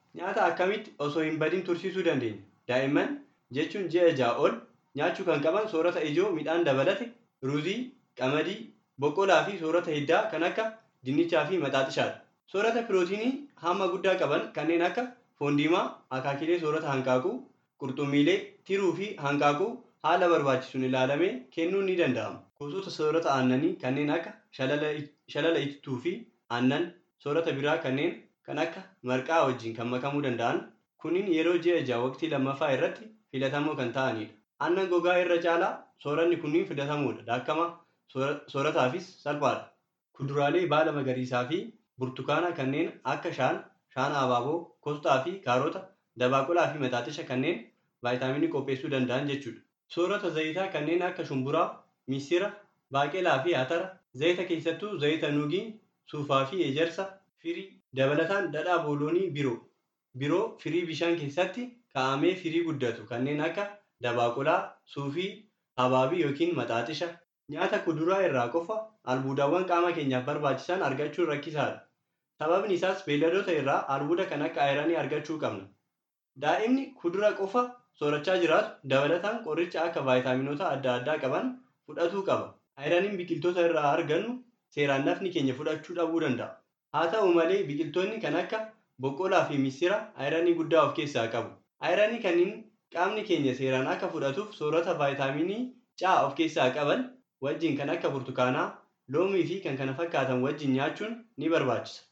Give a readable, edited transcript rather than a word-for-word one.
Nyaata akkamitti osoo hin badin tursiisuu dandeenya? Daa'imman jechuun ji'a ja'a ol nyaachuu kan qaban soorata ijoo midhaan dabalate, ruuzii, qamadii, boqqolaa fi soorata hiddaa kan akka dinnichaa fi maxaaxishaadha. Soorata pirootinii hamma guddaa qaban kanneen akka foon diimaa, akaakilee soorata hanqaaquu, qurxummiilee, tiruu fi hanqaaquu haala barbaachisuun ilaalamee kennuun ni danda'ama. Gosoota soorata aannanii kanneen akka shalala itittuu fi aannan, soorata biraa kanneen kan akka marqaa wajjin kan makamuu danda'an kunniin yeroo ji'a ja'a waqtii lammaffaa irratti filatamoo kan ta'anidha. Aannan gogaa irra caalaa sooranni kunniin filatamoodha. Daakkama soorataafis salphaadha. Kuduraalee baala magariisaa fi burtukaana kanneen akka shaana abaaboo, kosxaa fi kaarota, dabaaqulaa fi maxaaxisha kanneen vaayitaaminii qopheessuu danda'an jechuudha. Soorata zayitaa kanneen akka shumburaa, misira, baaqelaa fi atara, zayita keessattuu zayita nuugii, suufaa fi ejersa, firii, dabalataan dhadhaa booloonii biroo firii bishaan keessatti kaa'amee firii guddatu kanneen akka dabaaqulaa, suufii, habaabii yookiin maxaaxisha. Nyaata kuduraa irraa qofa albuudawwan qaama keenyaaf barbaachisan argachuun rakkisaadha. Sababni isaas beeyladoota irraa albuuda kan akka ayiranii argachuu qabna. Daa'imni kudura qofa soorachaa jiraatu dabalataan qoricha akka vaayitaaminoota adda addaa qaban fudhatuu qaba. Ayiraniin biqiltoota irraa argannu seeraan nafni keenya fudhachuu dhabuu danda'a. Haa ta'u malee biqiltoonni kan akka boqqolaa fi misira ayiranii guddaa of keessaa qabu. Ayiranii kanneen qaamni keenya seeraan akka fudhatuuf soorata vaayitaaminii C of keessaa qaban wajjin kan akka burtukaanaa, loomii fi kan kana fakkaatan wajjin nyaachuun ni barbaachisa.